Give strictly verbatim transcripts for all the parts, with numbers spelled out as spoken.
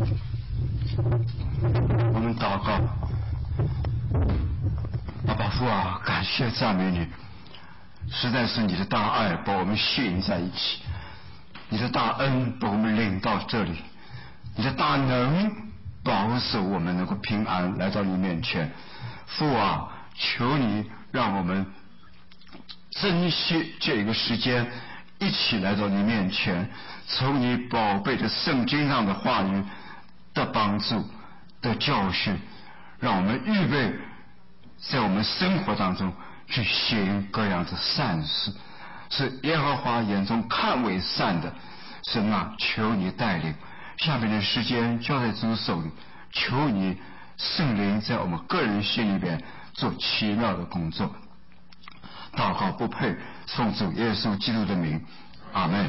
我们祷告，阿爸父啊，感谢赞美你，实在是你的大爱把我们吸引在一起，你的大恩把我们领到这里，你的大能保守我们能够平安来到你面前。父啊，求你让我们珍惜这一个时间，一起来到你面前，从你宝贝的圣经上的话语的帮助的教训，让我们预备在我们生活当中去行各样的善事，是耶和华眼中看为善的。神啊，求你带领，下面的时间交在主手里，求你圣灵在我们个人心里边做奇妙的工作。祷告不配，奉主耶稣基督的名，阿们。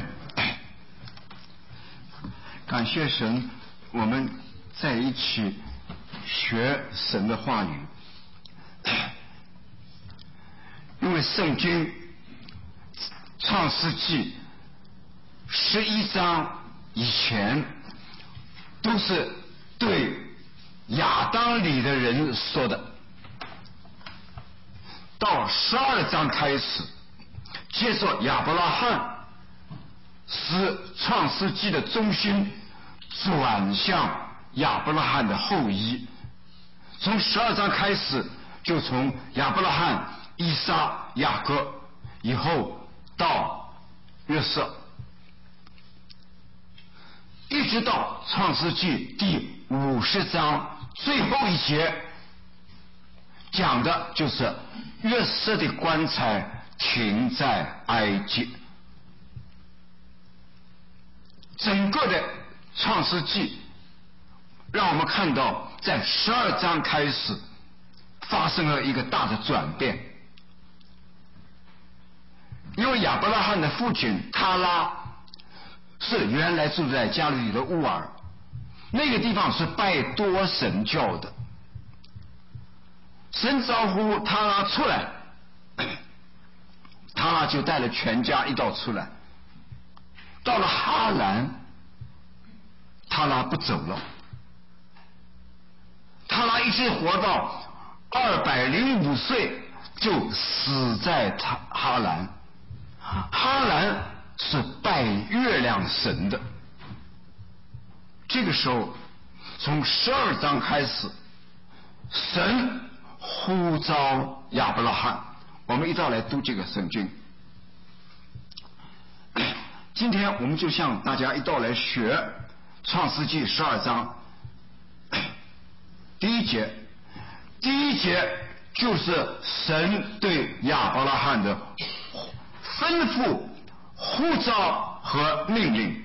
感谢神，我们在一起学神的话语，因为圣经创世纪十一章以前都是对亚当里的人说的，到十二章开始，接着亚伯拉罕使创世纪的中心转向亚伯拉罕的后裔。从十二章开始，就从亚伯拉罕、以撒、雅各，以后到约瑟，一直到创世纪第五十章最后一节，讲的就是约瑟的棺材停在埃及。整个的创世纪让我们看到，在十二章开始发生了一个大的转变，因为亚伯拉罕的父亲他拉是原来住在加利利的乌尔，那个地方是拜多神教的。神招呼他拉出来，他拉就带了全家一道出来，到了哈兰，他拉不走了，他拉一直活到二百零五岁就死在他哈兰。哈兰是拜月亮神的。这个时候从十二章开始，神呼召亚伯拉罕，我们一道来读这个圣经。今天我们就向大家一道来学创世纪十二章第一节。第一节就是神对亚伯拉罕的吩咐、呼召和命令。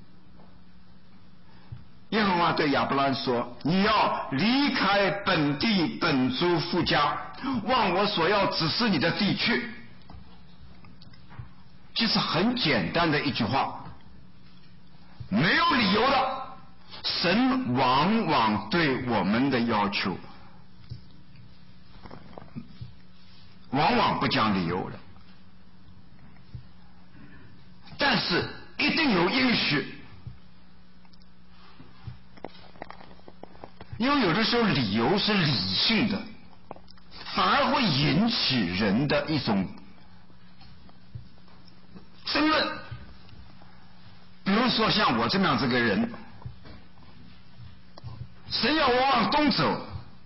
耶和华对亚伯拉罕说，你要离开本地本族父家，往我所要指示你的地去。其实很简单的一句话，没有理由的。神往往对我们的要求往往不讲理由的，但是一定有应许。因为有的时候理由是理性的，反而会引起人的一种争论。比如说像我这么样这个人，神要我往东走，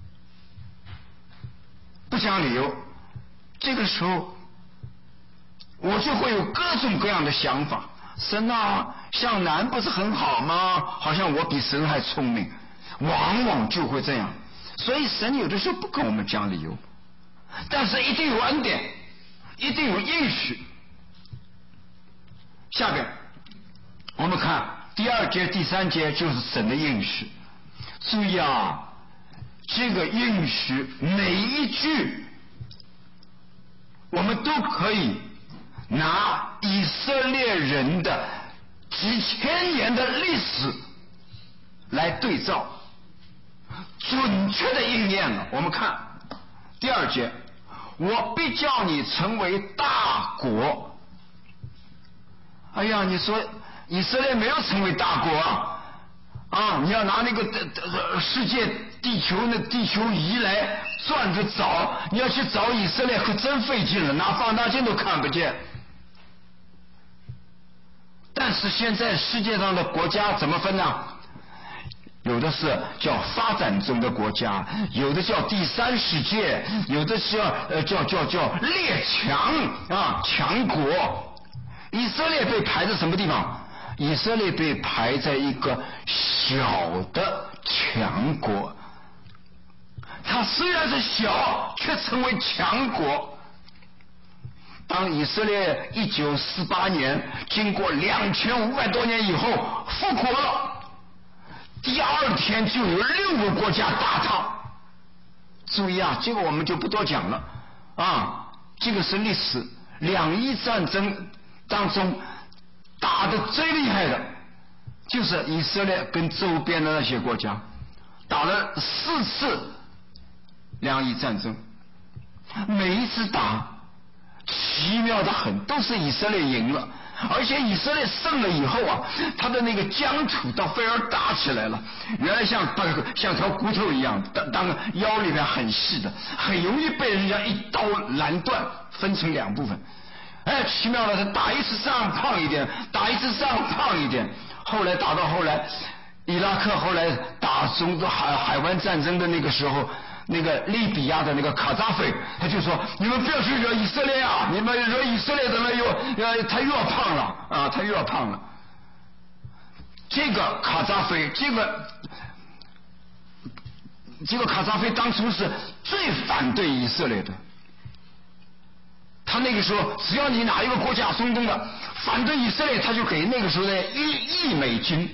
不讲理由，这个时候我就会有各种各样的想法。神啊，向南不是很好吗？好像我比神还聪明，往往就会这样。所以神有的时候不跟我们讲理由，但是一定有恩典，一定有应许。下边我们看第二节第三节，就是神的应许。注意啊，这个应许每一句我们都可以拿以色列人的几千年的历史来对照，准确的应验了。我们看第二节，我必叫你成为大国。哎呀，你说以色列没有成为大国啊？ 啊，你要拿那个世界地球那地球仪来转着找，你要去找以色列可真费劲了，拿放大镜都看不见。但是现在世界上的国家怎么分呢？有的是叫发展中的国家，有的叫第三世界，有的叫呃叫叫叫列强啊强国。以色列被排在什么地方？以色列被排在一个小的强国。它虽然是小，却成为强国。当以色列一九四八年经过两千五百多年以后复国了，第二天就有六个国家打他。注意啊，这个我们就不多讲了啊，这个是历史。两伊战争当中打得最厉害的就是以色列跟周边的那些国家，打了四次两伊战争，每一次打奇妙的很，都是以色列赢了。而且以色列胜了以后啊，他的那个疆土倒反而大起来了。原来像像条骨头一样，当当腰里面很细的，很容易被人家一刀拦断，分成两部分。哎，奇妙了，他打一次仗胖一点，打一次仗胖一点。后来打到后来，伊拉克后来打中国海海湾战争的那个时候，那个利比亚的那个卡扎菲，他就说：“你们不要去惹以色列啊！你们惹以色列的了又呃，他又要胖了啊，他又要胖了。”这个卡扎菲，这个这个卡扎菲当初是最反对以色列的。他那个时候，只要你哪一个国家松动了，反对以色列，他就给那个时候的一亿美金。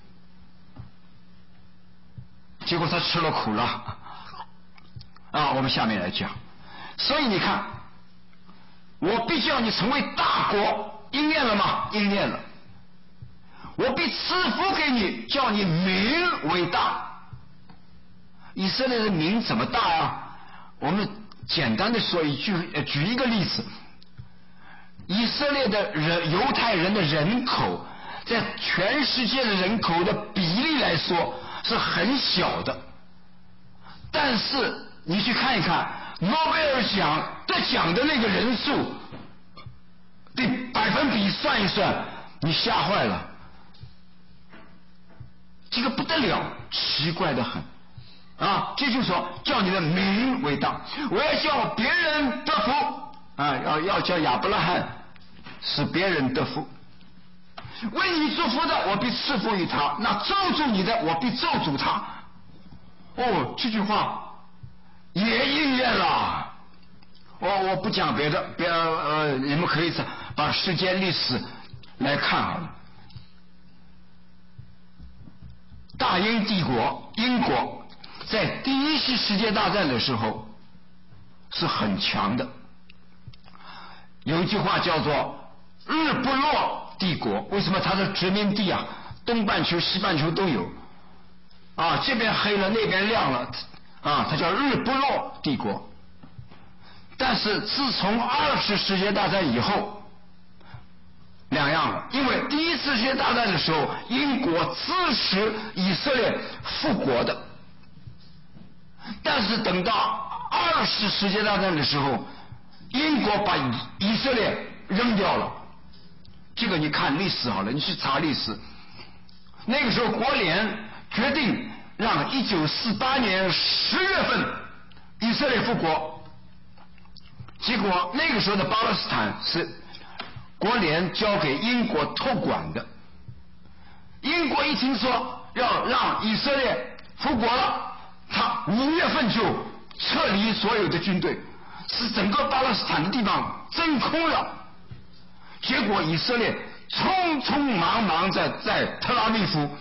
结果他吃了苦了啊！我们下面来讲。所以你看，我必叫你成为大国，应验了吗？应验了。我必赐福给你，叫你名为大。以色列的名怎么大呀？我们简单的说一句，举一个例子。以色列的人，犹太人的人口，在全世界的人口的比例来说是很小的，但是你去看一看诺贝尔奖得奖的那个人数的百分比算一算，你吓坏了，这个不得了，奇怪得很啊！这就是说，叫你的名为大，我要叫别人得福啊！要要叫亚伯拉罕使别人得福，为你祝福的，我必赐福于他；那咒诅你的，我必咒诅他。哦，这句话也应验了。我、哦、我不讲别的，别呃，你们可以把世界历史来看好了。大英帝国，英国在第一次世界大战的时候是很强的。有一句话叫做日不落帝国，为什么？它的殖民地啊，东半球西半球都有啊，这边黑了那边亮了啊，它叫日不落帝国。但是自从二次世界大战以后两样了，因为第一次世界大战的时候英国支持以色列复国的，但是等到二次世界大战的时候，英国把以色列扔掉了。这个你看历史好了，你去查历史。那个时候国联决定让一九四八年十月份以色列复国，结果那个时候的巴勒斯坦是国联交给英国托管的。英国一听说要让以色列复国了，他五月份就撤离所有的军队，使整个巴勒斯坦的地方真空了。结果以色列匆匆忙忙在在特拉维夫，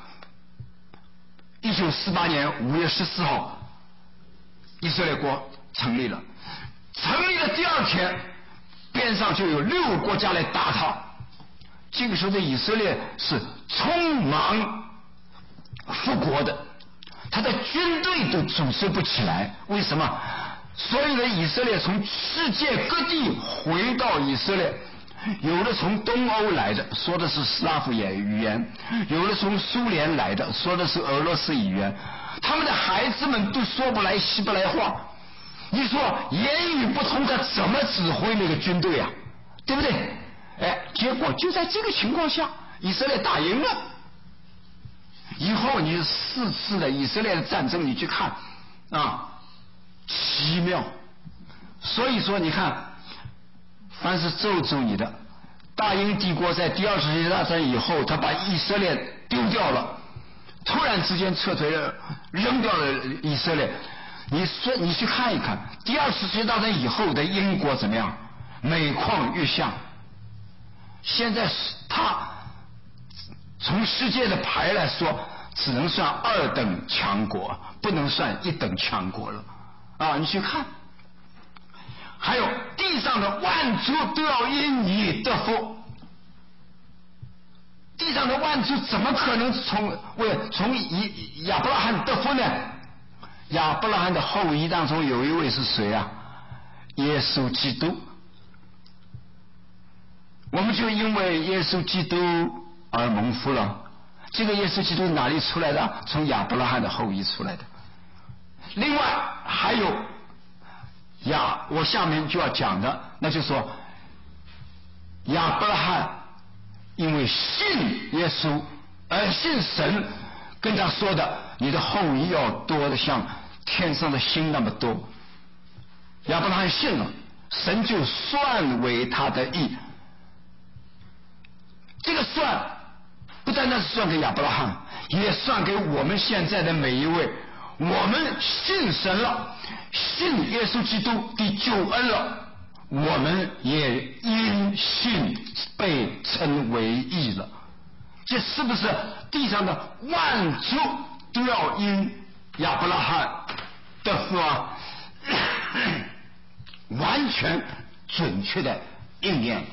一九四八年五月十四号，以色列国成立了。成立的第二天，边上就有六个国家来打他。这个时候的以色列是匆忙复国的，他的军队都组织不起来。为什么？所有的以色列从世界各地回到以色列， 有的从东欧来的，说的是斯拉夫语言；有的从苏联来的，说的是俄罗斯语言。他们的孩子们都说不来西不来话，你说言语不通，他怎么指挥那个军队啊？对不对？哎，结果就在这个情况下，以色列打赢了。以后你四次的以色列的战争，你去看啊，奇妙。所以说，你看。凡是咒诅你的，大英帝国在第二次世界大战以后，他把以色列丢掉了，突然之间撤退了，扔掉了以色列。你说你去看一看，第二次世界大战以后的英国怎么样？每况愈下。现在他从世界的牌来说，只能算二等强国，不能算一等强国了啊！你去看。还有地上的万族都要因你得福，地上的万族怎么可能从为从亚伯拉罕得福呢？亚伯拉罕的后裔当中有一位是谁啊？耶稣基督。我们就因为耶稣基督而蒙福了。这个耶稣基督哪里出来的？从亚伯拉罕的后裔出来的。另外还有亚，我下面就要讲的，那就是说亚伯拉罕因为信耶稣而信神，跟他说的你的后裔要多的像天上的星那么多。亚伯拉罕信了，神就算为他的义。这个算不单单是算给亚伯拉罕，也算给我们现在的每一位。我们信神了，信耶稣基督的救恩了，我们也因信被称为义了。这是不是地上的万族都要因亚伯拉罕的福啊？完全准确的应验。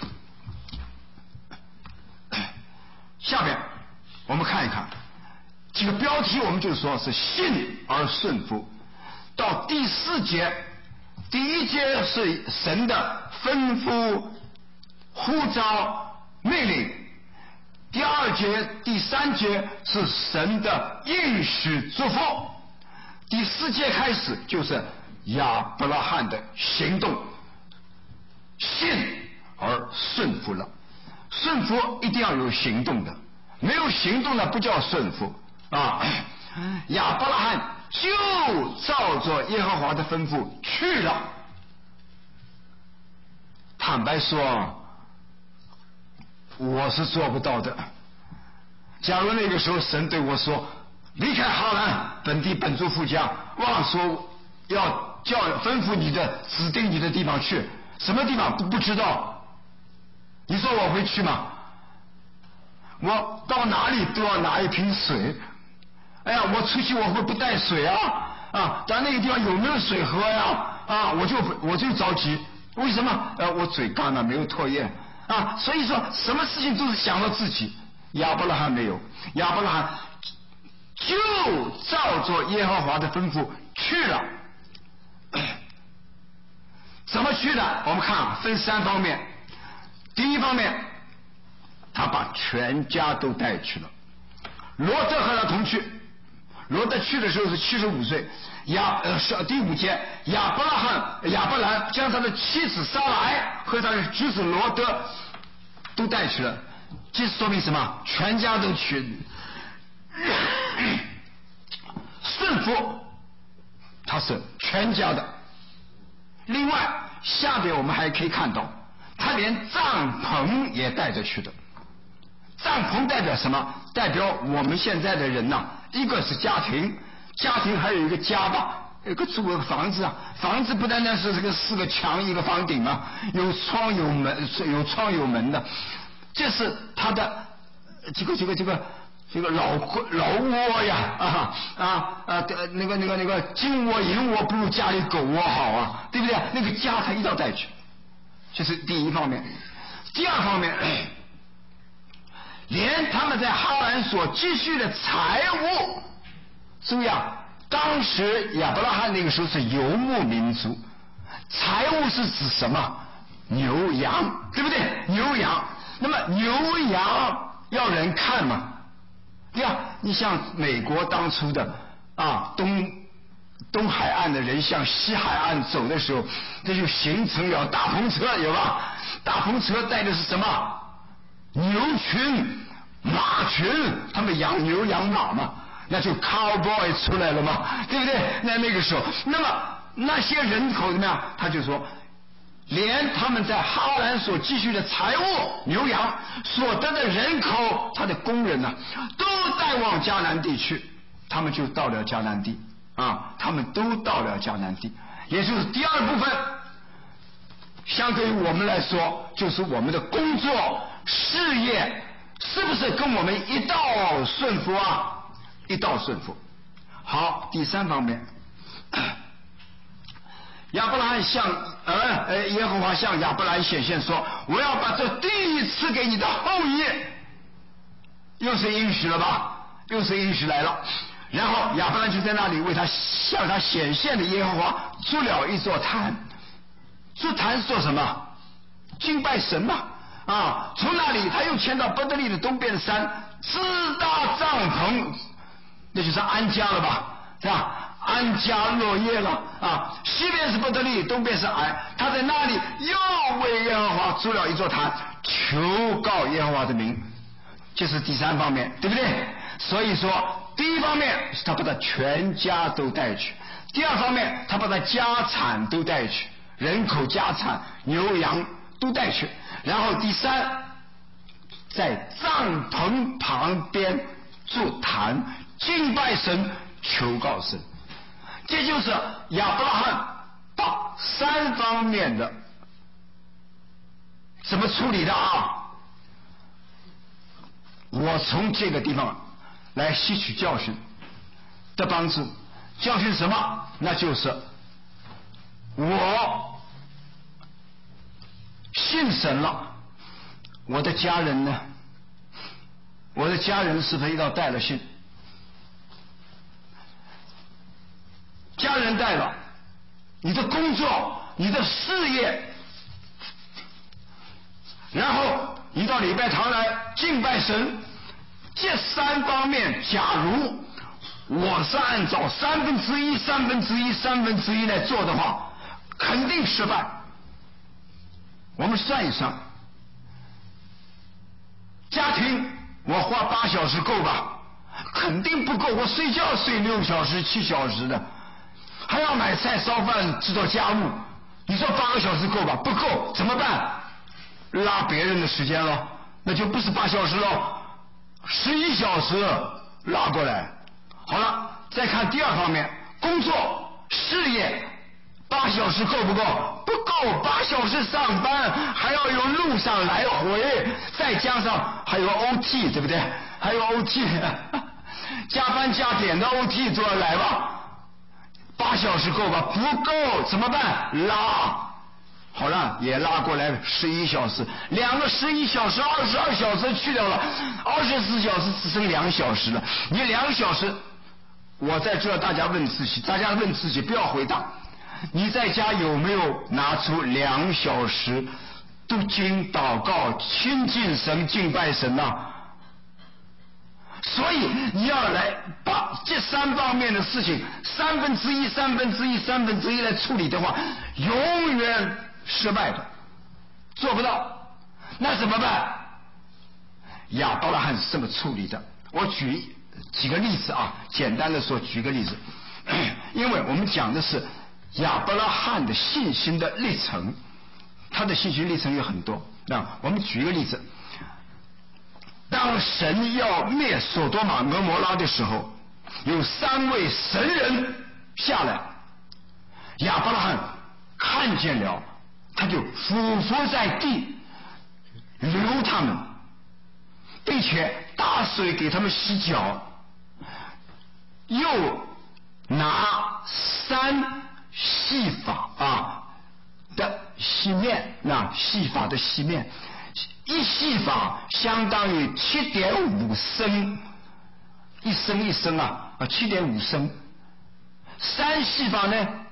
下面我们看一看这个标题，我们就说是信而顺服。到第四节，第一节是神的吩咐、呼召、命令；第二节、第三节是神的应许祝福；第四节开始就是亚伯拉罕的行动，信而顺服了。顺服一定要有行动的，没有行动的不叫顺服啊！亚伯拉罕就照着耶和华的吩咐去了。坦白说，我是做不到的。假如那个时候神对我说，离开哈兰本地本族父家，忘说要叫吩咐你的指定你的地方去，什么地方都不知道，你说我会去吗？我到哪里都要拿一瓶水。哎呀，我出去我会不带水啊啊！但那个地方有没有水喝呀？啊，我就我就着急。为什么？呃，我嘴干了，没有唾液啊。所以说，什么事情都是想到自己。亚伯拉罕没有，亚伯拉罕就照着耶和华的吩咐去了。怎么去的？我们看啊，分三方面。第一方面，他把全家都带去了。罗德和他同去。罗德去的时候是七十五岁。亚呃第五节，亚伯拉罕亚伯兰将他的妻子撒来和他的侄子罗德都带去了。这说明什么？全家都去。顺服他是全家的。另外下边我们还可以看到，他连帐篷也带着去的。帐篷代表什么？代表我们现在的人呐、啊，一个是家庭，家庭还有一个家吧，有个住个房子啊，房子不单单是这个四个墙一个房顶啊，有窗有门，有窗有门的，这是他的这个这个这个这个老老窝呀啊啊啊那个那个那个金窝银窝不如家里狗窝好啊，对不对？那个家他一定要带去，这是第一方面。第二方面，连他们在哈兰所积蓄的财物，注意啊，当时亚伯拉罕那个时候是游牧民族，财物是指什么？ 牛羊，对不对？牛羊，那么牛羊要人看嘛？对呀，你像美国当初的啊东东海岸的人向西海岸走的时候，这就形成了大篷车，有吧？大篷车带的是什么？牛群、马群，他们养牛养马嘛，那就 cowboy 出来了嘛，对不对？那那个时候，那么那些人口怎么样？他就说，连他们在哈兰所积蓄的财物、牛羊所得的人口，他的工人呢、啊，都带往迦南地去，他们就到了迦南地啊，他们都到了迦南地，也就是第二部分。相对于我们来说，就是我们的工作事业是不是跟我们一道顺服啊？一道顺服。好，第三方面，亚伯拉罕向呃呃耶和华向亚伯拉罕显现说：“我要把这地赐给你的后裔。”又是应许了吧？又是应许来了。然后亚伯拉罕就在那里为他向他显现的耶和华筑了一座坛。这坛做什么？敬拜神嘛！啊，从那里他又迁到伯特利的东边的山，支搭帐篷，那就是安家了吧？是吧？安家乐业了啊！西边是伯特利，东边是癌，他在那里又为耶和华筑了一座坛，求告耶和华的名，这是第三方面，对不对？所以说，第一方面是他把他全家都带去，第二方面他把他家产都带去。人口家产牛羊都带去，然后第三，在帐篷旁边筑坛敬拜神，求告神。这就是亚伯拉罕把三方面的怎么处理的啊？我从这个地方来吸取教训的帮助。教训什么？那就是我信神了，我的家人呢？我的家人是不是要带了信？家人带了，你的工作、你的事业，然后你到礼拜堂来敬拜神，这三方面，假如我是按照三分之一、三分之一、三分之一来做的话，肯定失败。我们算一算，家庭我花八小时够吧？肯定不够，我睡觉睡六小时、七小时的，还要买菜、烧饭、制作家务，你说八个小时够吧？不够，怎么办？拉别人的时间了，那就不是八小时了，十一小时拉过来。好了，再看第二方面，工作、事业。八小时够不够？不够，八小时上班，还要有路上来回，再加上还有 O T， 对不对？还有 O T， 加班加点的 O T 都要来吧？八小时够吧？不够，怎么办？拉，好了，也拉过来十一小时，两个十一小时，二十二小时去掉了，二十四小时只剩两小时了。你两小时，我在这，大家问自己，大家问自己，不要回答。你在家有没有拿出两小时读经祷告亲近神敬拜神呢、啊？所以你要来把这三方面的事情三分之一三分之一三分之一来处理的话，永远失败的，做不到。那怎么办？亚伯拉罕是这么处理的。我举几个例子啊，简单的说举个例子，因为我们讲的是亚伯拉罕的信心的历程，他的信心历程有很多。那我们举一个例子，当神要灭所多玛俄摩拉的时候，有三位神人下来，亚伯拉罕看见了，他就俯伏在地留他们，并且打水给他们洗脚，又拿三细法啊的细面，那细法的细面，一细法相当于七点五升，一升一升啊啊七点五升，三细法呢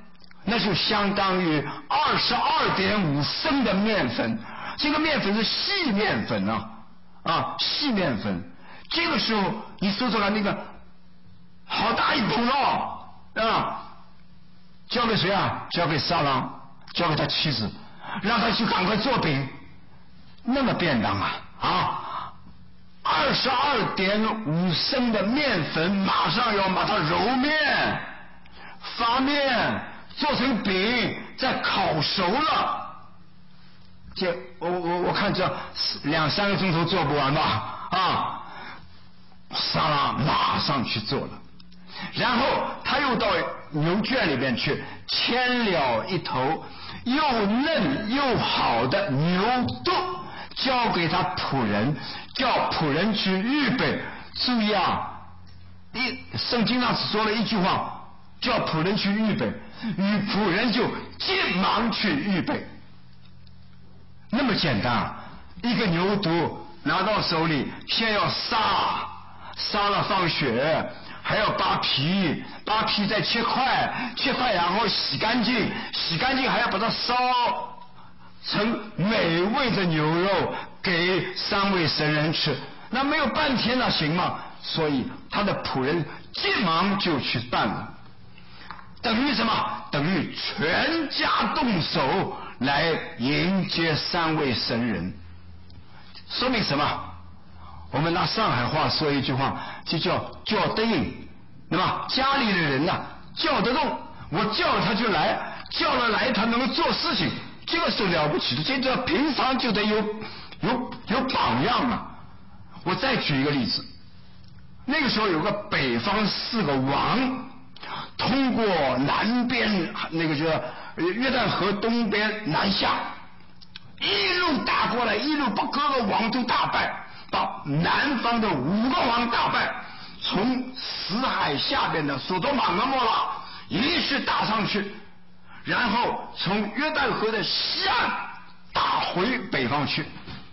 那就相当于二十二点五升的面粉。这个面粉是细面粉啊，啊，细面粉。这个时候你说出来那个好大一桶哦，啊，交给谁啊？交给撒郎，交给他妻子，让他去赶快做饼。那么便当啊啊，二十二点五升的面粉，马上要把它揉面、发面，做成饼，再烤熟了。这我我我看这两三个钟头做不完吧？啊，撒拉马上去做了，然后他又到牛圈里边去牵了一头又嫩又好的牛犊，交给他仆人，叫仆人去预备。注意啊，一圣经上只说了一句话，叫仆人去预备，与仆人就急忙去预备。那么简单，一个牛犊拿到手里，先要杀，杀了放血，还要扒皮，扒皮再切块，切块然后洗干净，洗干净还要把它烧成美味的牛肉给三位神人吃。那没有半天那行吗？所以他的仆人急忙就去办了，等于什么？等于全家动手来迎接三位神人。说明什么？我们拿上海话说一句话，就叫叫得应。那么家里的人呢、啊，叫得动，我叫了他就来，叫了来他能够做事情，这个是了不起的。这叫平常就得有有有榜样啊。我再举一个例子，那个时候有个北方四个王，通过南边那个叫约旦河东边南下，一路打过来，一路把各个王都打败，把南方的五个王打败，从死海下边的索多玛俄摩拉一直打上去，然后从约旦河的西岸打回北方去，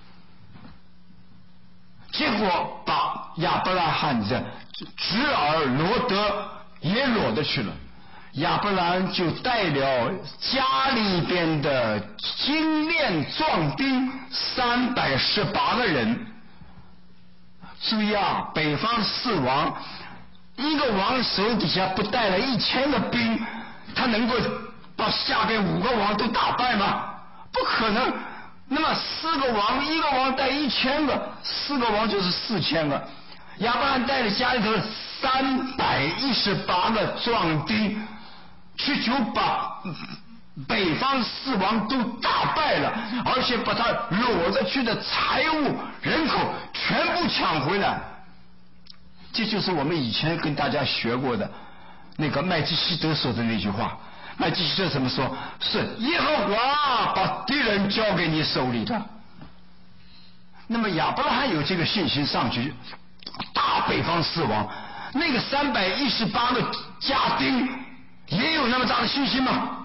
结果把亚伯拉罕的侄儿罗德也裸得去了。亚伯兰就带了家里边的精练壮丁三百十八个人。注意啊，北方四王，一个王手底下不带了一千个兵，他能够把下边五个王都打败吗？不可能。那么四个王，一个王带一千个，四个王就是四千个。亚伯兰带着家里头三百一十八个壮丁，去就把北方四王都打败了，而且把他裸着去的财物人口全部抢回来。这就是我们以前跟大家学过的那个麦基希德说的那句话。麦基希德怎么说？是耶和华把敌人交给你手里的。那么亚伯拉罕有这个信心上去打北方四王，那个三百一十八个家丁也有那么大的信心吗？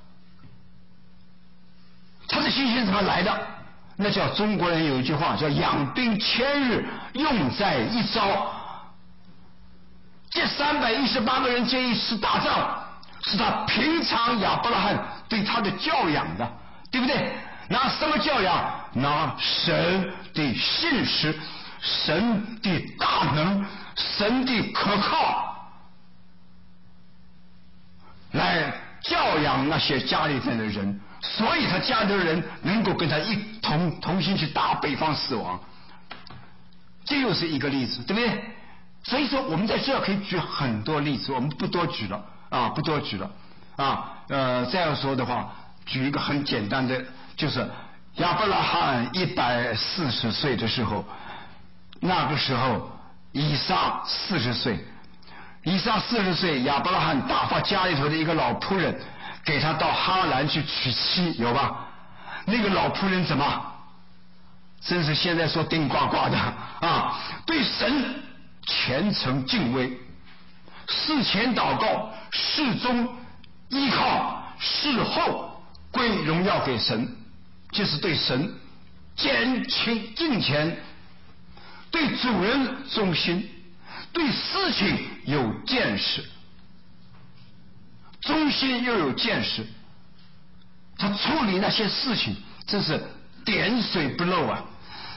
他的信心怎么来的？那叫中国人有一句话叫养兵千日，用在一朝。这三百一十八个人这一次打仗是他平常亚伯拉罕对他的教养的，对不对？拿什么教养？拿神的信实，神的大能，神的可靠来教养那些家里面的人，所以他家里的人能够跟他一同同心去打北方四王。这又是一个例子，对不对？所以说我们在这可以举很多例子，我们不多举了啊，不多举了啊。呃，再要说的话，举一个很简单的，就是亚伯拉罕一百四十岁的时候，那个时候以撒四十岁，以撒四十岁，亚伯拉罕打发家里头的一个老仆人给他到哈兰去娶妻，有吧？那个老仆人怎么？真是现在说顶呱呱的啊！对神虔诚敬畏，事前祷告，事中依靠，事后归荣耀给神，就是对神虔敬敬虔，对主人忠心，对事情有见识。 忠心又有见识，他处理那些事情真是点水不漏啊。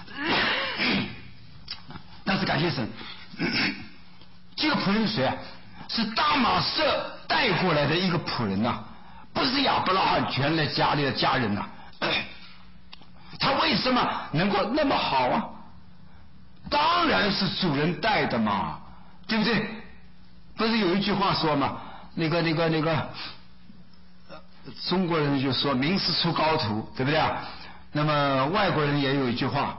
但是感谢神，这个仆人是谁啊？是大马色带过来的一个仆人呐、啊，不是亚伯拉罕原来家里的家人呐、啊。他为什么能够那么好啊？当然是主人带的嘛，对不对？不是有一句话说嘛，那个那个那个中国人就说名师出高徒，对不对啊？那么外国人也有一句话，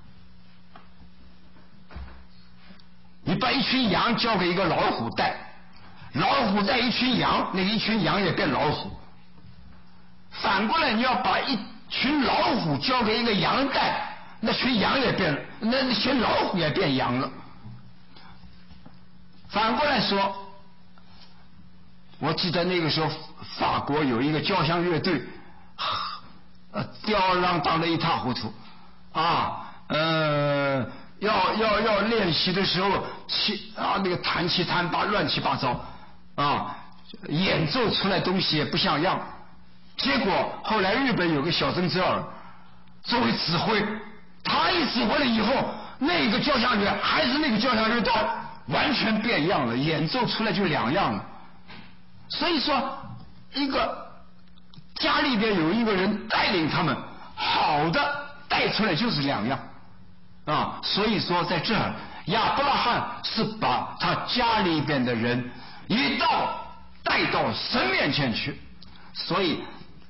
你把一群羊交给一个老虎带，老虎带一群羊，那个一群羊也变老虎。反过来你要把一群老虎交给一个羊带，那群羊也变，那那群老虎也变羊了。反过来说，我记得那个时候法国有一个交响乐队，呃，吊儿郎当的一塌糊涂啊，呃，要要要练习的时候，七啊那个弹七弹八乱七八糟啊，演奏出来东西也不像样。结果后来日本有个小曾哲尔作为指挥，他一指挥了以后，那个交响乐还是那个交响乐队，完全变样了，演奏出来就两样了。所以说，一个家里边有一个人带领他们，好的带出来就是两样啊。所以说在这儿，亚伯拉罕是把他家里边的人一道带到神面前去，所以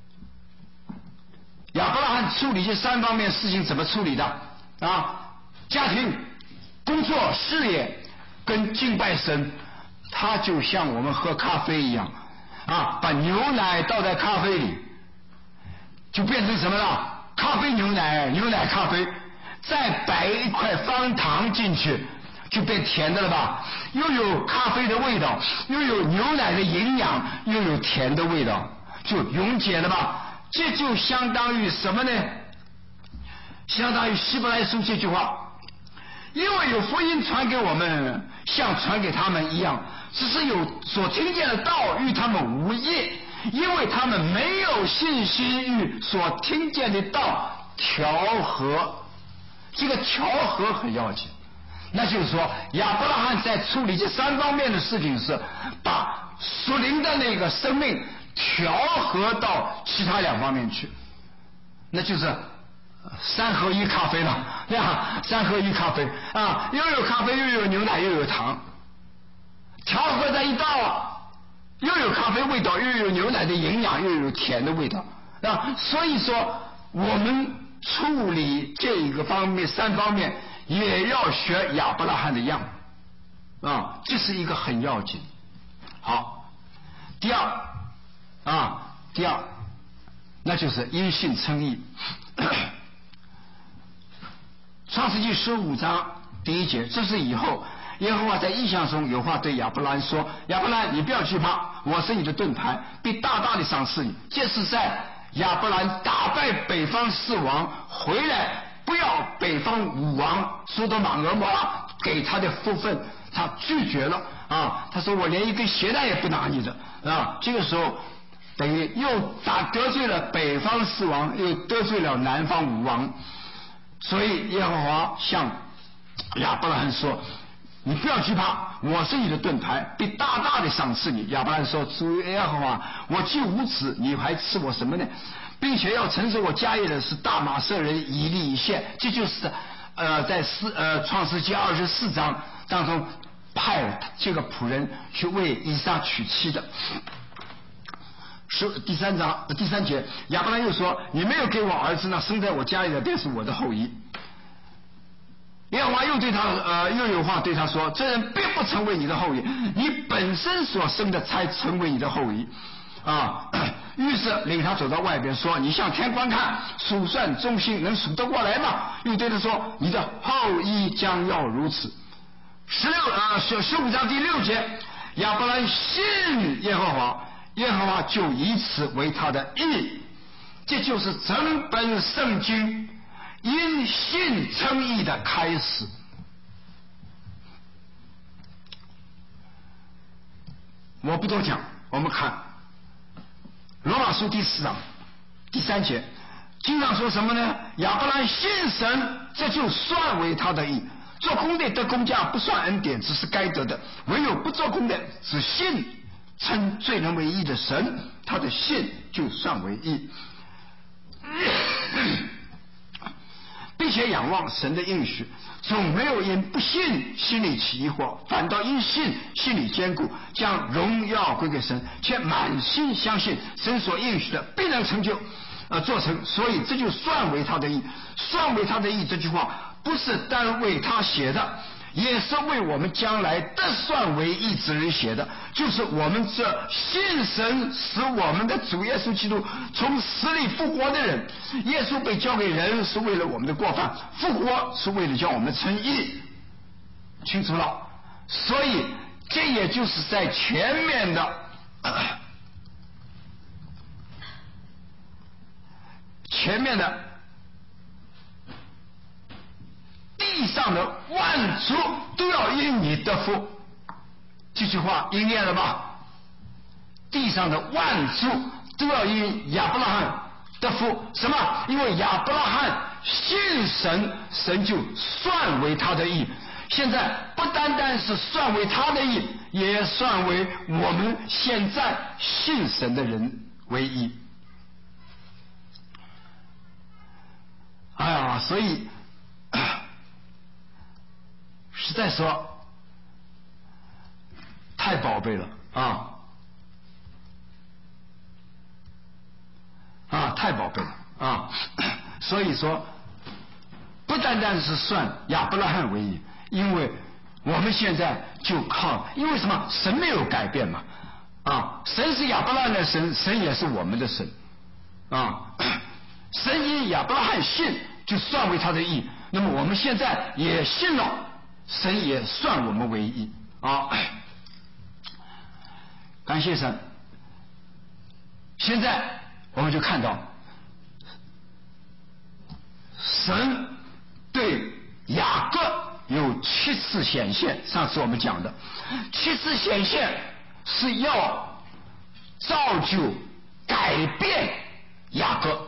亚伯拉罕处理这三方面事情怎么处理的啊？家庭、工作、事业跟敬拜神，他就像我们喝咖啡一样啊，把牛奶倒在咖啡里，就变成什么了？咖啡牛奶，牛奶咖啡，再摆一块方糖进去，就变甜的了吧？又有咖啡的味道，又有牛奶的营养，又有甜的味道，就溶解了吧？这就相当于什么呢？相当于希伯来书这句话，因为有福音传给我们，像传给他们一样，只是有所听见的道与他们无异，因为他们没有信心与所听见的道调和。这个调和很要紧，那就是说亚伯拉罕在处理这三方面的事情时，把属灵的那个生命调和到其他两方面去，那就是三合一咖啡了，对吧？三合一咖啡啊，又有咖啡，又有牛奶，又有糖，调和在一道，又有咖啡味道，又有牛奶的营养，又有甜的味道啊。所以说，我们处理这个方面三方面，也要学亚伯拉罕的样啊，这是一个很要紧。好，第二啊，第二，那就是因信称义。创世纪十五章第一节，这是以后耶和华在异象中有话对亚伯兰说：亚伯兰，你不要惧怕，我是你的盾牌，必大大的赏赐你。这是在亚伯兰打败北方四王回来，不要北方五王苏多玛俄摩拉给他的福分，他拒绝了啊！他说我连一根鞋带也不拿你的啊！这个时候等于又打得罪了北方四王，又得罪了南方五王，所以耶和华向亚伯拉罕说：你不要惧怕，我是你的盾牌，必大大的赏赐你。亚伯拉罕说：主耶和华，我既无子，你还赐我什么呢？并且要承受我家业的是大马色人以利以谢。这就是呃在四呃创世纪二十四章当中派这个仆人去为以撒娶妻的。是第三章第三节，亚伯兰又说：你没有给我儿子，那生在我家里的便是我的后裔。耶和华又对他呃又有话对他说：这人并不成为你的后裔，你本身所生的才成为你的后裔啊。于是领他走到外边说：你向天观看，数算中心，能数得过来吗？又对他说：你的后裔将要如此。十六啊十十五章第六节，亚伯兰信耶和华，耶和华就以此为他的义。这就是整本圣经因信称义的开始。我不多讲，我们看罗马书第四章第三节经常说什么呢？亚伯拉罕信神，这就算为他的义。做工的得工价，不算恩典，只是该得的；唯有不做工的，只信称罪人为义的神，他的信就算为义，并且仰望神的应许，总没有因不信心里起疑惑，反倒因信心里坚固，将荣耀归给神，且满心相信神所应许的必能成就呃，做成。所以这就算为他的义。算为他的义这句话不是单为他写的，也是为我们将来得算为义之人写的，就是我们这信神使我们的主耶稣基督从死里复活的人。耶稣被交给人是为了我们的过犯，复活是为了叫我们称义，清楚了。所以这也就是在前面的、呃、前面的地上的万族都要因你得福，这句话应验了吧？地上的万族都要因亚伯拉罕得福，什么？因为亚伯拉罕信神，神就算为他的义。现在不单单是算为他的义，也算为我们现在信神的人为义。哎呀，所以实在说太宝贝了啊啊，太宝贝了啊！所以说不单单是算亚伯拉罕为义，因为我们现在就靠，因为什么？神没有改变嘛啊！神是亚伯拉罕的神，神也是我们的神啊！神因亚伯拉罕信，就算为他的义。那么我们现在也信了，神也算我们为义啊！感谢神。现在我们就看到神对雅各有七次显现，上次我们讲的七次显现是要造就改变雅各。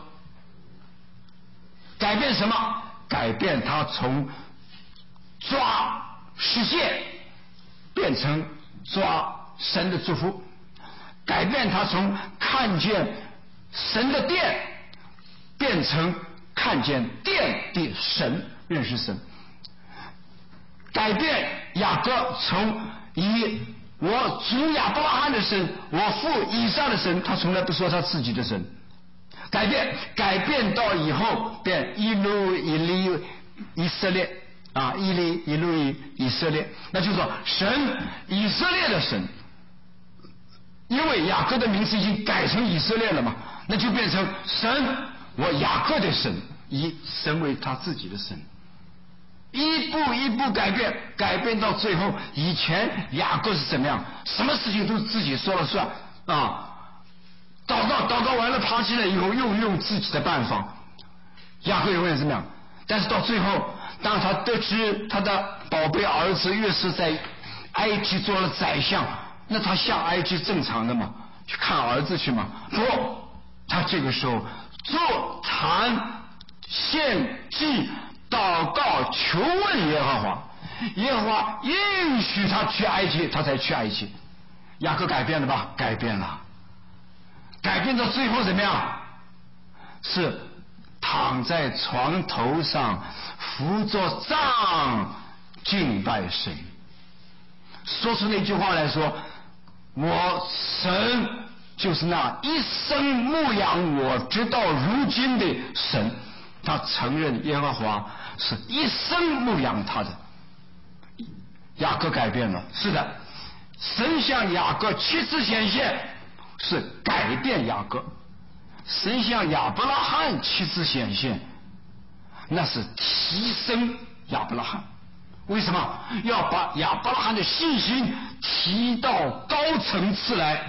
改变什么？改变他从抓世界变成抓神的祝福，改变他从看见神的殿变成看见殿的神，认识神。改变雅各从以我主亚伯拉罕的神，我父以撒的神，他从来不说他自己的神。改变改变到以后变一路一利以色列啊，一利一路以以色列，那就是说神以色列的神，因为雅各的名字已经改成以色列了嘛，那就变成神我雅各的神，以神为他自己的神，一步一步改变，改变到最后，以前雅各是怎么样？什么事情都自己说了算啊。祷告祷告完了，爬起来以后又用自己的办法，雅各永远怎么样？但是到最后，当他得知他的宝贝儿子约瑟在埃及做了宰相，那他下埃及正常的嘛，去看儿子去嘛？不，他这个时候坐坛献祭祷告求问耶和华，耶和华允许他去埃及，他才去埃及。雅各改变了吧？改变了。改变到最后怎么样？是躺在床头上扶着杖敬拜神，说出那句话来说，我神就是那一生牧养我直到如今的神。他承认耶和华是一生牧养他的。雅各改变了，是的，神向雅各七次显现是改变雅各，神向亚伯拉罕七次显现，那是提升亚伯拉罕。为什么要把亚伯拉罕的信心提到高层次来？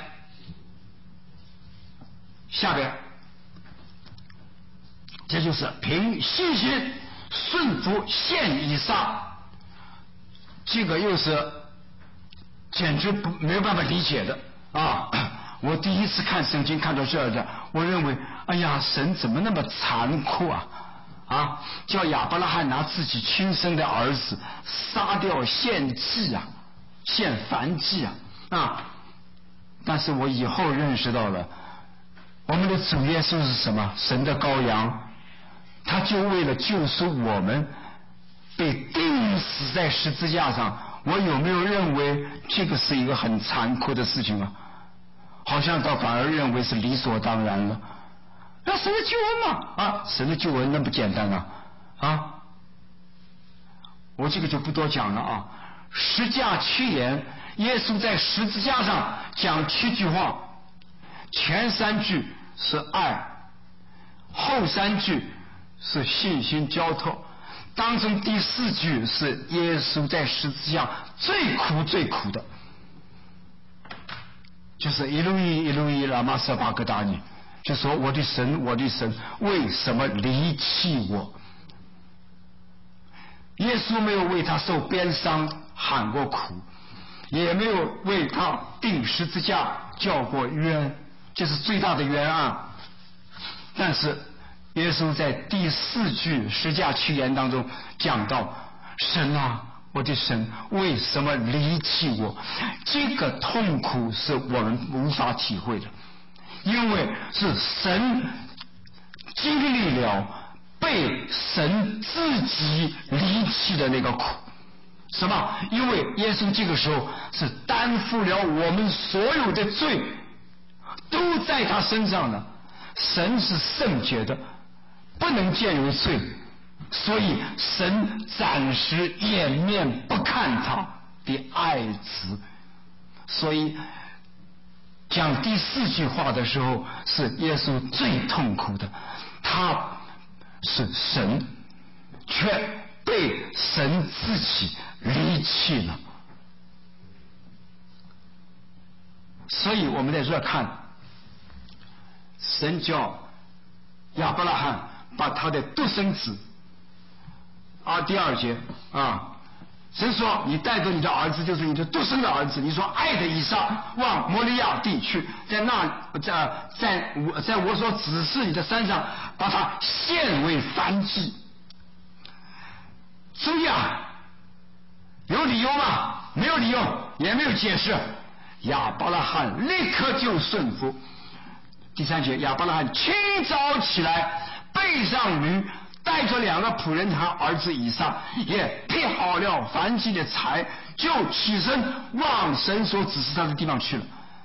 下边，这就是凭信心顺服献以撒，这个又是简直不没有办法理解的啊！ 我第一次看圣经看到这儿的，我认为，哎呀，神怎么那么残酷啊！啊，叫亚伯拉罕拿自己亲生的儿子杀掉献祭啊，献燔祭啊啊！但是我以后认识到了，我们的主耶稣是什么？神的羔羊，他就为了救赎我们，被钉死在十字架上。我有没有认为这个是一个很残酷的事情啊？好像倒反而认为是理所当然了。那神的救恩嘛，啊，神的救恩那不简单啊，啊，我这个就不多讲了啊。十架七言，耶稣在十字架上讲七句话，前三句是爱，后三句是信心交托，当中第四句是耶稣在十字架最苦最苦的，就是一路一一路一拉玛瑟巴格达尼，就说我的神我的神为什么离弃我？耶稣没有为他受鞭伤喊过苦，也没有为他钉十字架叫过冤，这是最大的冤案。但是耶稣在第四句十架七言当中讲到，神啊，我的神为什么离弃我？这个痛苦是我们无法体会的，因为是神经历了被神自己离弃的那个苦。什么？因为耶稣这个时候是担负了我们所有的罪，都在他身上了。神是圣洁的，不能见有罪，所以神暂时掩面不看他的爱子。所以讲第四句话的时候，是耶稣最痛苦的，他是神，却被神自己离弃了。所以我们在这看，神叫亚伯拉罕把他的独生子，啊，第二节啊，神说你带着你的儿子，就是你的独生的儿子，你说爱的以撒往摩利亚地去，在那在在我在我所指示你的山上，把他献为燔祭。注意啊，有理由吗？没有理由，也没有解释。亚伯拉罕立刻就顺服。第三节，亚伯拉罕清早起来，背上驴，带着两个仆人和儿子以撒，也劈好了燔祭的柴，就起身往神所指示他的地方去了。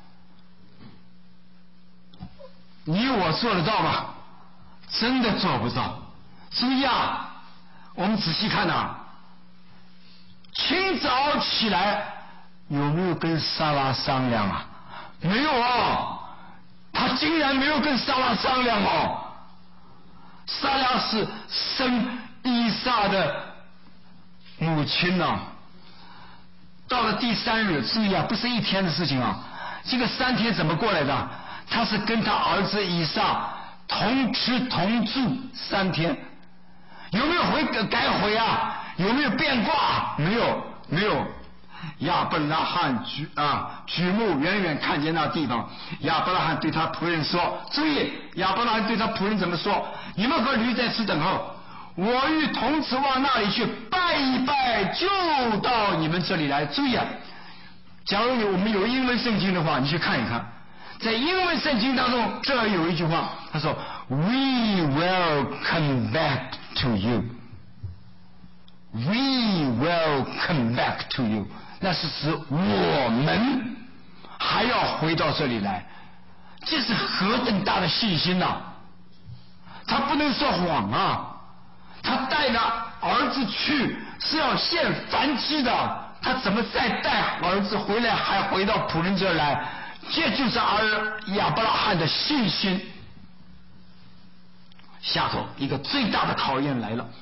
你我做得到吗？真的做不到。注意啊，我们仔细看啊，清早起来有没有跟撒拉商量啊？没有啊，他竟然没有跟撒拉商量哦。撒拉是生以撒的母亲呐、啊。到了第三日，注意啊，不是一天的事情啊，这个三天怎么过来的？他是跟他儿子以撒同吃同住三天。有没有回改悔啊？有没有变卦？没有，没有。亚伯拉罕举啊举目远远看见那地方，亚伯拉罕对他仆人说：“注意，亚伯拉罕对他仆人怎么说？你们和驴在此等候，我与童子往那里去拜一拜，就到你们这里来。”注意啊，假如我们有英文圣经的话，你去看一看，在英文圣经当中，这儿有一句话，他说 ：“We will come back to you. We will come back to you。”那是指我们还要回到这里来，这是何等大的信心呐、啊！他不能说谎啊！他带着儿子去是要献燔祭的，他怎么再带儿子回来还回到仆人这儿来？这就是儿亚伯拉罕的信心。下头一个最大的考验来了。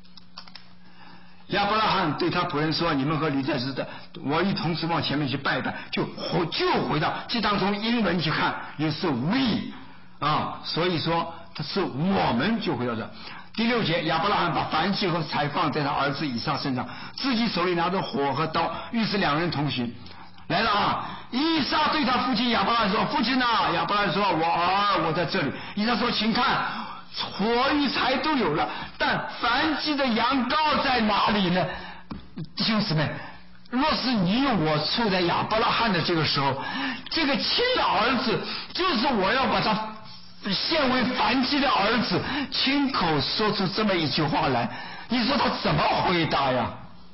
亚伯拉罕对他仆人说：“你们和驴在此的，我一同时往前面去拜拜。”就回就回到这当中英文去看，也是 we 啊，所以说他是我们就回到这。第六节，亚伯拉罕把燔祭和柴放在他儿子以撒身上，自己手里拿着火和刀，于是两人同行。来了啊！ 以撒对他父亲亚伯拉罕说：“父亲啊！”亚伯拉罕说：“我儿，我在这里。”以撒说：“请看，火与柴都有了，但燔祭的羊羔在哪里呢？”弟兄姊妹，若是你我处在亚伯拉罕的这个时候，这个亲的儿子就是我要把他献为燔祭的儿子，亲口说出这么一句话来，你说他怎么回答呀？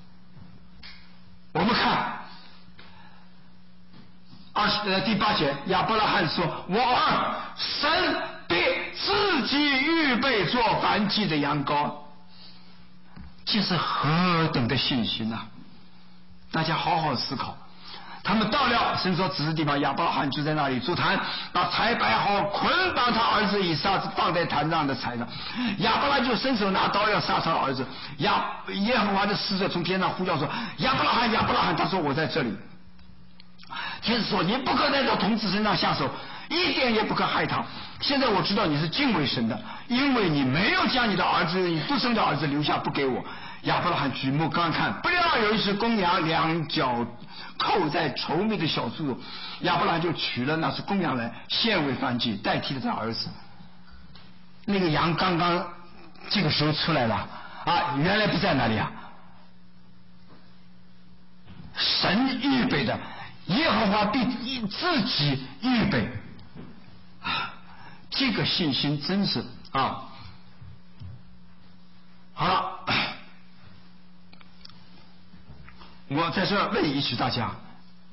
我们看二十呃第八节，亚伯拉罕说：“我儿，神必自己预备做燔祭的羊羔。”这是何等的信心啊！大家好好思考。他们到了神所指示地方，亚伯拉罕就在那里筑坛，把柴摆好，捆绑他儿子以撒放在坛上的柴上。亚伯拉罕就伸手拿刀要杀他儿子。亚耶和华的使者从天上呼叫说：“亚伯拉罕，亚伯拉罕！”他说：“我在这里。”天使说：“你不可在这童子身上下手，一点也不可害他。现在我知道你是敬畏神的，因为你没有将你的儿子，你独生的儿子留下不给我。”亚伯拉罕举目观看，不料有一只公羊，两脚扣在稠密的小猪肉。亚伯拉罕就取了那只公羊来献为燔祭，代替了他儿子。那个羊刚刚这个时候出来了啊，原来不在那里啊，神预备的，耶和华必自己预备。这个信心真是啊，好了。我在这问一句大家，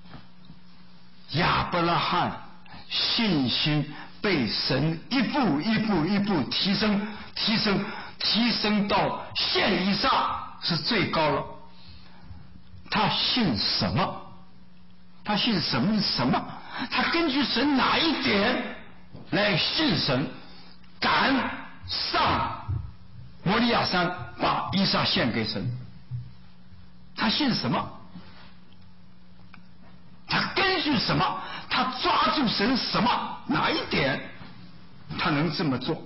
亚伯拉罕信心被神一步一步一步提升提升提升到现以撒是最高了。他信什么？他信什么什么？他根据神哪一点来信神？敢上摩利亚山把以撒献给神？他信什么？他根据什么？他抓住神什么？哪一点他能这么做？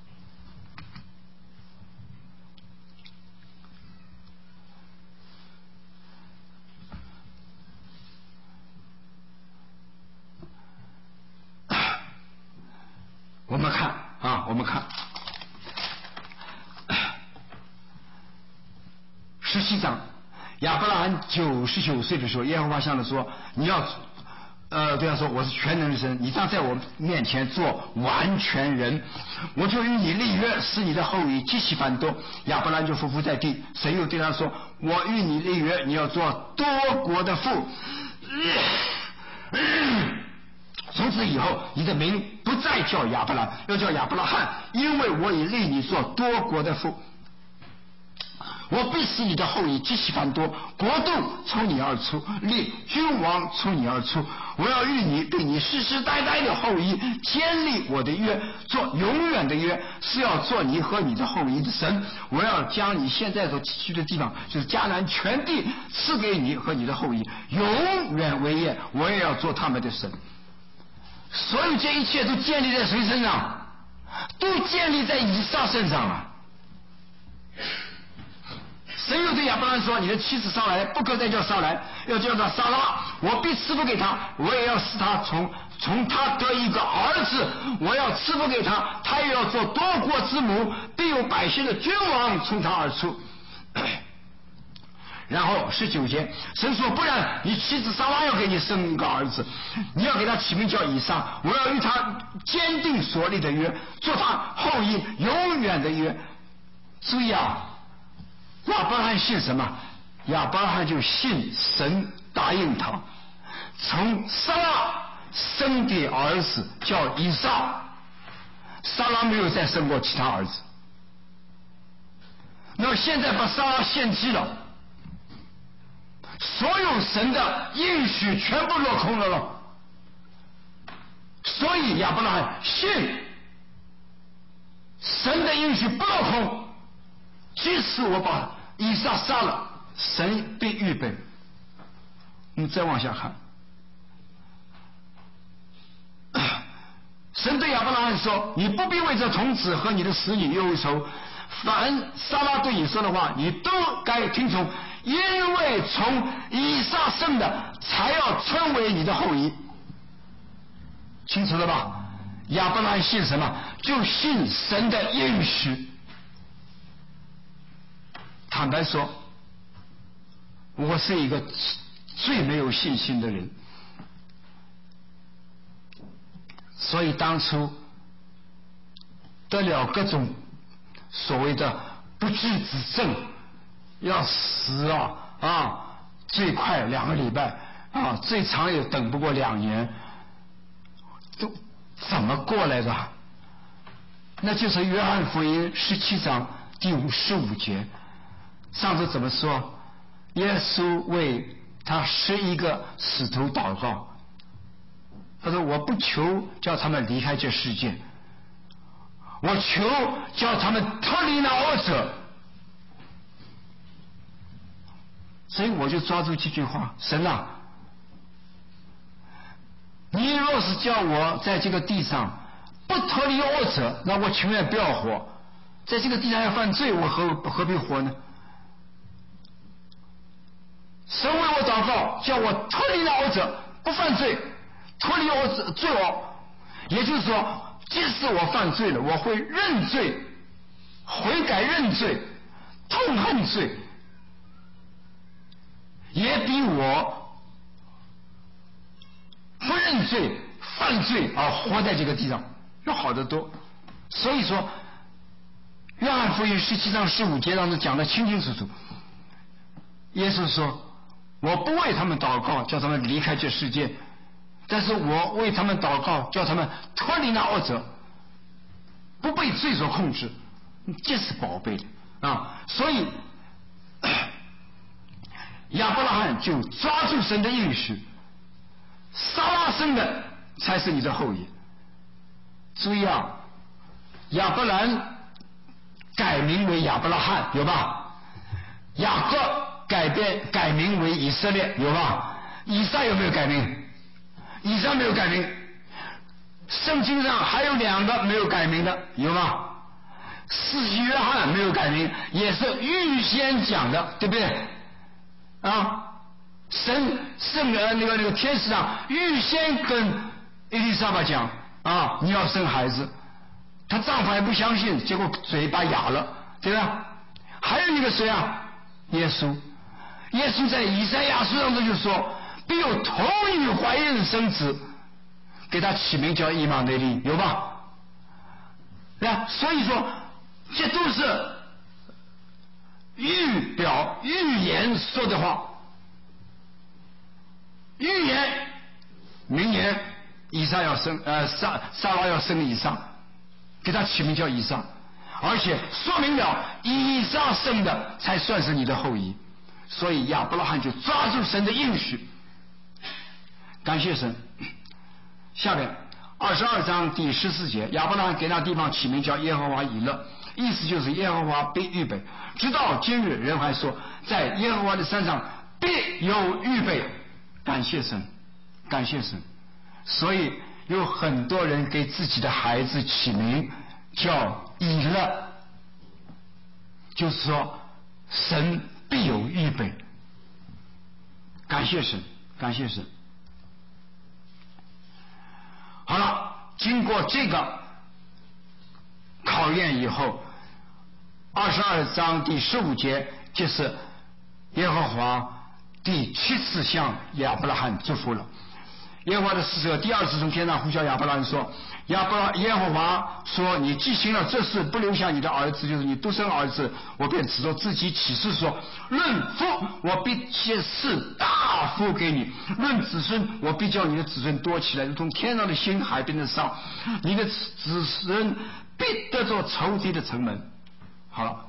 我们看啊，我们看十七章，亚伯拉罕九十九岁的时候，耶和华向他说：“你要，呃，对他说，我是全能的神，你当在我面前做完全人，我就与你立约，使你的后裔极其繁多。”亚伯拉罕就伏伏在地，神又对他说：“我与你立约，你要做多国的父。从此以后，你的名不再叫亚伯拉，要叫亚伯拉罕，因为我已立你做多国的父。我必使你的后裔极其繁多，国度从你而出，立君王从你而出。我要与你对你世世代代的后裔建立我的约，做永远的约，是要做你和你的后裔的神。我要将你现在所居的地方，就是迦南全地，赐给你和你的后裔，永远为业。我也要做他们的神。”所以这一切都建立在谁身上？都建立在以撒身上啊！神又对亚伯拉罕说：“你的妻子上来，不可再叫上来，要叫他撒拉。我必赐福给他，我也要使他从从他得一个儿子，我要赐福给他，他也要做多国之母，必有百姓的君王从他而出。”然后十九节，神说：“不然，你妻子撒拉要给你生一个儿子，你要给他起名叫以撒。我要与他坚定所立的约，做他后裔永远的约。”注意啊，亚伯拉罕信什么？亚伯拉罕就信神答应他，从撒拉生的儿子叫以撒。撒拉没有再生过其他儿子，那么现在把撒拉献祭了。所有神的应许全部落空了了，所以亚伯拉罕信神的应许不落空，即使我把以撒杀了，神必预备。我们再往下看，神对亚伯拉罕说：“你不必为这童子和你的使女忧愁，凡撒拉对你说的话，你都该听从， 因为从以撒生的才要成为你的后裔。清楚了吧？亚伯拉罕信什么？就信神的应许。坦白说，我是一个最没有信心的人，所以当初得了各种所谓的不治之症，要死啊啊，最快两个礼拜啊，最长也等不过两年，都怎么过来的？那就是约翰福音十七章第五十五节，上次怎么说？耶稣为他十一个使徒祷告，他说：“我不求叫他们离开这世界，我求叫他们脱离那恶者。”所以我就抓住这句话：神啊，你若是叫我在这个地上不脱离恶者，那我情愿不要活。在这个地上要犯罪，我何何必活呢？神为我祷告，叫我脱离那恶者，不犯罪，脱离恶者罪恶。也就是说，即使我犯罪了，我会认罪、悔改认罪、痛恨罪，也比我不认罪、犯罪而活在这个地上要好得多。所以说，约翰福音十七章十五节当中讲得清清楚楚。耶稣说：“我不为他们祷告，叫他们离开这世界，但是我为他们祷告，叫他们脱离那恶者，不被罪所控制。”这是宝贝的啊！所以亚伯拉罕就抓住神的应许，撒拉生的才是你的后裔。注意啊，亚伯兰改名为亚伯拉罕，有吧？雅各改变改名为以色列，有吧？以撒有没有改名？以撒没有改名。圣经上还有两个没有改名的，有吗？施洗约翰没有改名，也是预先讲的，对不对？啊，神圣人那个那个天使长预先跟伊丽莎白讲啊，你要生孩子，她丈夫还不相信，结果嘴巴哑了，对吧？还有一个谁啊？耶稣。耶稣在以赛亚书上头就说，必有童女怀孕生子，给他起名叫以马内利，有吧？那所以说，这都是预表预言说的话。预言明年以撒要生呃撒撒拉要生以撒，给他起名叫以撒，而且说明了以撒生的才算是你的后裔。所以亚伯拉罕就抓住神的应许，感谢神。下面二十二章第十四节，亚伯拉罕给那地方起名叫耶和华以勒，意思就是耶和华必预备。直到今日，人还说在耶和华的山上必有预备。感谢神，感谢神。所以有很多人给自己的孩子起名叫以勒，就是说神必有预备。感谢神，感谢神。好了，经过这个考验以后，二十二章第十五节就是耶和华第七次向亚伯拉罕祝福了。耶和华的使者第二次从天上呼叫亚伯拉罕说，亚伯拉耶和华说，你既行了这事，不留下你的儿子，就是你独生儿子，我便指着自己起誓说，论父我必借世大福给你，论子孙我必叫你的子孙多起来，如同天上的星海边的上，你的子孙必得着仇敌的城门。好了，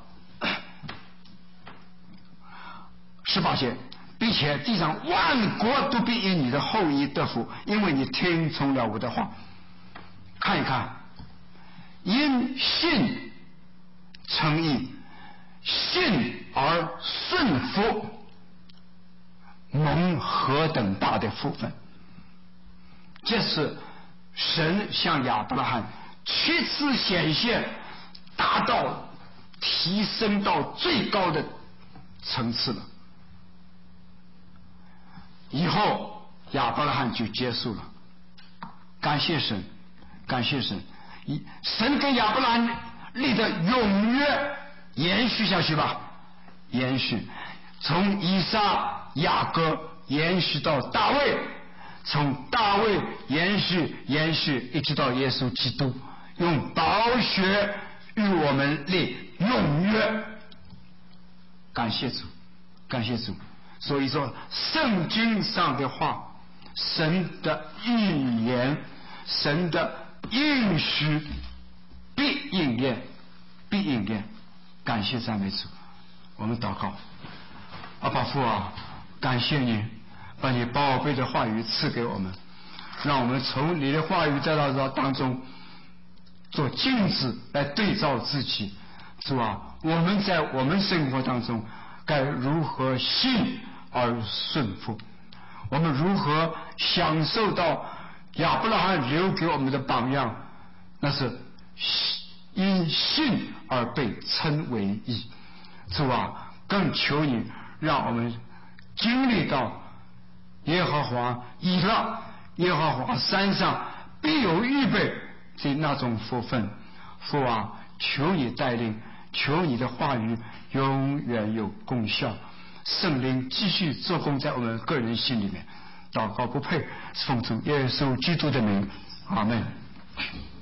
十八节，并且地上万国都必因你的后裔得福，因为你听从了我的话。看一看，因信称义，信而顺服，蒙何等大的福分。这是神向亚伯拉罕七次显现，达到提升到最高的层次了。 以后亚伯拉罕就结束了。感谢神，感谢神，神跟亚伯拉罕立的永约延续下去吧，延续，从以撒、雅各延续到大卫，从大卫延续延续一直到耶稣基督，用宝血与我们立永约。感谢主，感谢主。所以说圣经上的话，神的预言，神的应许必应验，必应验。感谢赞美主。我们祷告。阿爸父啊，感谢你把你宝贝的话语赐给我们，让我们从你的话语在那当中做镜子来对照自己。主啊，我们在我们生活当中该如何信而顺服，我们如何享受到亚伯拉罕留给我们的榜样，那是因信而被称为义。主啊，更求你让我们经历到耶和华以勒，耶和华山上必有预备的那种福分。父啊，求你带领，求你的话语永远有功效，圣灵继续做工在我们个人心里面。祷告不配，奉主耶稣基督的名，阿们。